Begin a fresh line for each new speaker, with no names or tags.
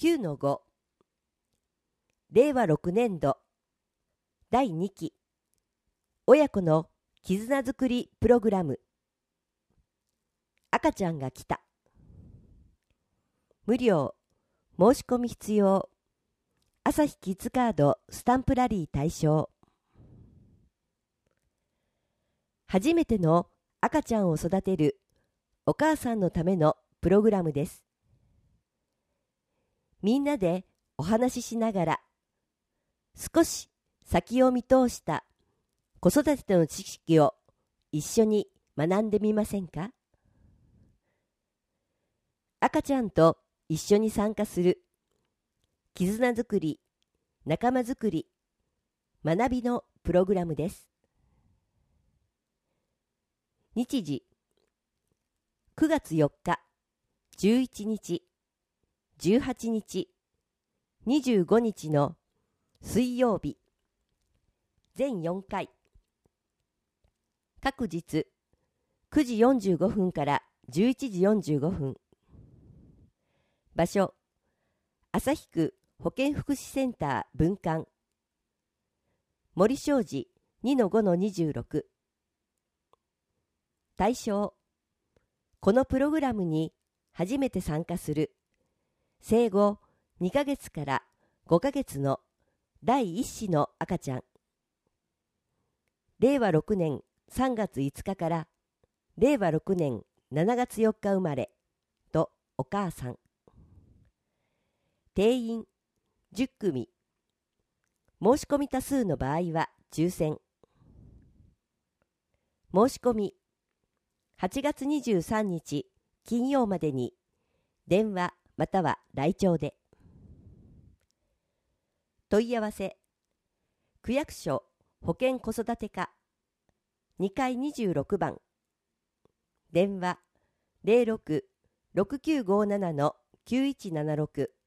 9-5 令和6年度第2期親子の絆づくりプログラム。赤ちゃんが来た。無料申し込み必要。朝日キッズカードスタンプラリー対象。初めての赤ちゃんを育てるお母さんのためのプログラムです。みんなでお話ししながら少し先を見通した子育ての知識を一緒に学んでみませんか？赤ちゃんと一緒に参加する絆づくり、仲間づくり、学びのプログラムです。日時9月4日、11日、18日、25日の水曜日、全4回。各日9時45分から11時45分。場所、旭区保健福祉センター分館。森正治 2-5-26。対象、このプログラムに初めて参加する生後2ヶ月から5ヶ月の第1子の赤ちゃん。令和6年3月5日から令和6年7月4日生まれとお母さん。定員10組。申し込み多数の場合は抽選。申し込み8月23日金曜までに電話または来庁で。問い合わせ区役所保健子育て課2階26番。電話 06-6957-9176